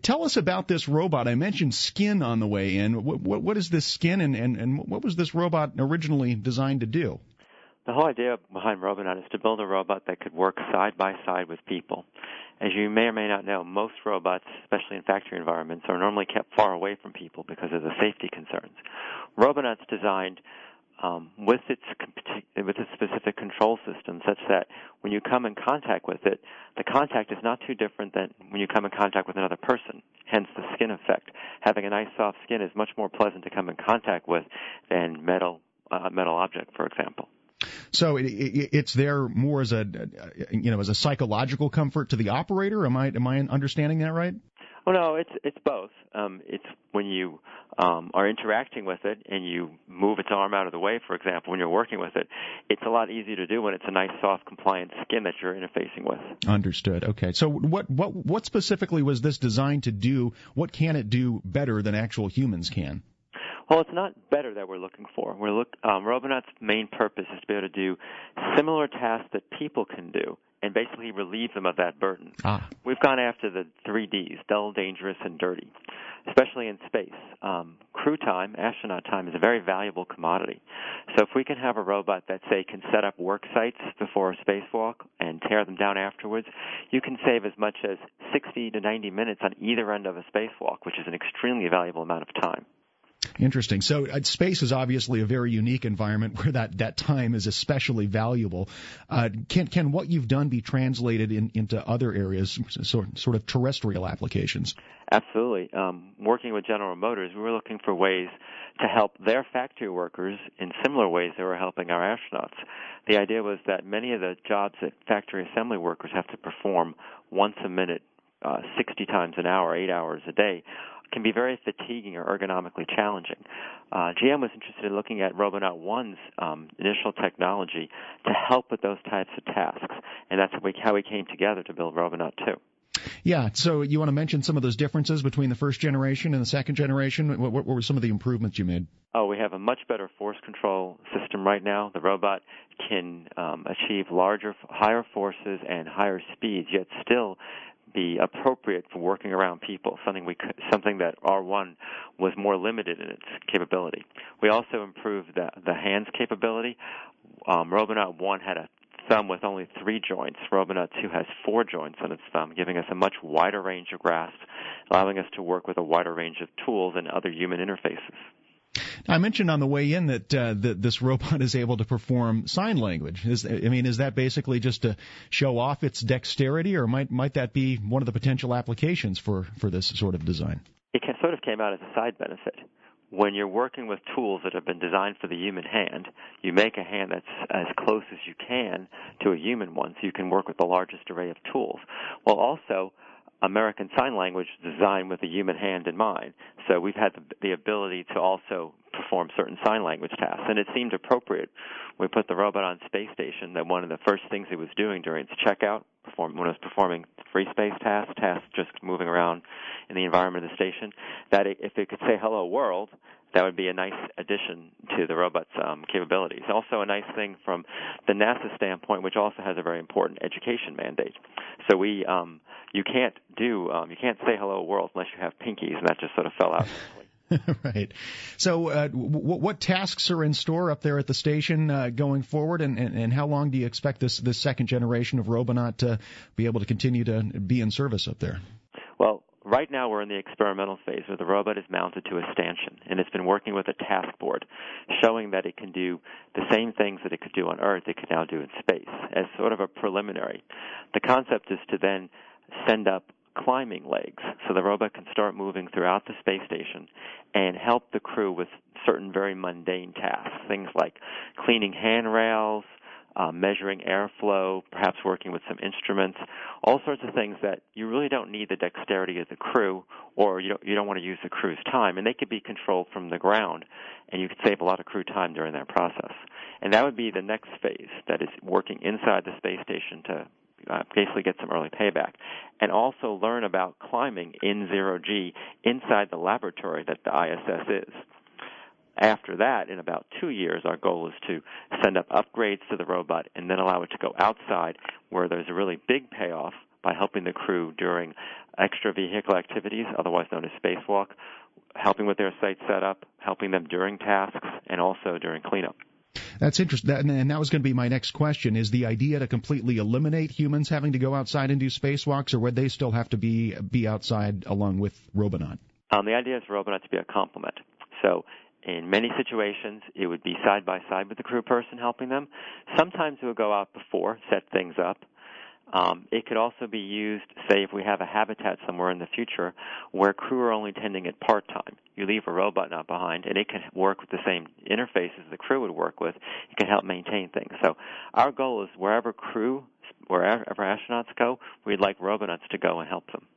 Tell us about this robot. I mentioned skin on the way in. What is this skin, and what was this robot originally designed to do? The whole idea behind Robonaut is to build a robot that could work side by side with people. As you may or may not know, most robots, especially in factory environments, are normally kept far away from people because of the safety concerns. Robonaut's designed with its specific control system such that when you come in contact with it, the contact is not too different than when you come in contact with another person, hence the skin effect. Having a nice soft skin is much more pleasant to come in contact with than metal object, for example. So it's there more as a psychological comfort to the operator. Am I understanding that right? Oh no, it's both. It's when you are interacting with it and you move its arm out of the way, for example, when you're working with it, it's a lot easier to do when it's a nice, soft, compliant skin that you're interfacing with. Understood. Okay. So what specifically was this designed to do? What can it do better than actual humans can? Well, it's not better that we're looking for. Robonaut's main purpose is to be able to do similar tasks that people can do and basically relieve them of that burden. We've gone after the 3Ds, dull, dangerous, and dirty, especially in space. Crew time, astronaut time, is a very valuable commodity. So if we can have a robot that, say, can set up work sites before a spacewalk and tear them down afterwards, you can save as much as 60 to 90 minutes on either end of a spacewalk, which is an extremely valuable amount of time. Interesting. So space is obviously a very unique environment where that time is especially valuable. Can what you've done be translated into other areas, sort of terrestrial applications? Absolutely. Working with General Motors, we were looking for ways to help their factory workers in similar ways they were helping our astronauts. The idea was that many of the jobs that factory assembly workers have to perform once a minute, 60 times an hour, 8 hours a day, can be very fatiguing or ergonomically challenging. GM was interested in looking at Robonaut 1's initial technology to help with those types of tasks, and that's how we came together to build Robonaut 2. Yeah, so you want to mention some of those differences between the first generation and the second generation? What were some of the improvements you made? Oh, we have a much better force control system right now. The robot can achieve larger, higher forces and higher speeds, yet still be appropriate for working around people, something that R1 was more limited in its capability. We also improved the hands capability. Robonaut 1 had a thumb with only 3 joints. Robonaut 2 has 4 joints on its thumb, giving us a much wider range of grasp, allowing us to work with a wider range of tools and other human interfaces. I mentioned on the way in that this robot is able to perform sign language. Is that basically just to show off its dexterity, or might that be one of the potential applications for this sort of design? It sort of came out as a side benefit. When you're working with tools that have been designed for the human hand, you make a hand that's as close as you can to a human one so you can work with the largest array of tools. Well, also, American Sign Language is designed with a human hand in mind. So we've had the ability to also perform certain sign language tasks. And it seemed appropriate when we put the robot on space station that one of the first things it was doing during its checkout, when it was performing free space tasks just moving around in the environment of the station, that if it could say hello world, that would be a nice addition to the robot's capabilities. Also a nice thing from the NASA standpoint, which also has a very important education mandate. So you can't say hello world unless you have pinkies, and that just sort of fell out. Right. So what tasks are in store up there at the station going forward, and how long do you expect this second generation of Robonaut to be able to continue to be in service up there? Well, right now we're in the experimental phase where the robot is mounted to a stanchion, and it's been working with a task board, showing that it can do the same things that it could do on Earth, it can now do in space, as sort of a preliminary. The concept is to then send up climbing legs so the robot can start moving throughout the space station and help the crew with certain very mundane tasks, things like cleaning handrails, measuring airflow, perhaps working with some instruments, all sorts of things that you really don't need the dexterity of the crew, or you don't want to use the crew's time, and they could be controlled from the ground, and you could save a lot of crew time during that process. And that would be the next phase, that is working inside the space station to basically get some early payback, and also learn about climbing in zero-G inside the laboratory that the ISS is. After that, in about 2 years, our goal is to send up upgrades to the robot and then allow it to go outside where there's a really big payoff by helping the crew during extravehicular activities, otherwise known as spacewalk, helping with their site setup, helping them during tasks, and also during cleanup. That's interesting, and that was going to be my next question. Is the idea to completely eliminate humans having to go outside and do spacewalks, or would they still have to be outside along with Robonaut? The idea is for Robonaut to be a complement. So in many situations, it would be side by side with the crew person helping them. Sometimes it would go out before, set things up. It could also be used, say, if we have a habitat somewhere in the future where crew are only tending it part-time. You leave a robot not behind, and it can work with the same interfaces the crew would work with. It can help maintain things. So our goal is wherever astronauts go, we'd like Robonauts to go and help them.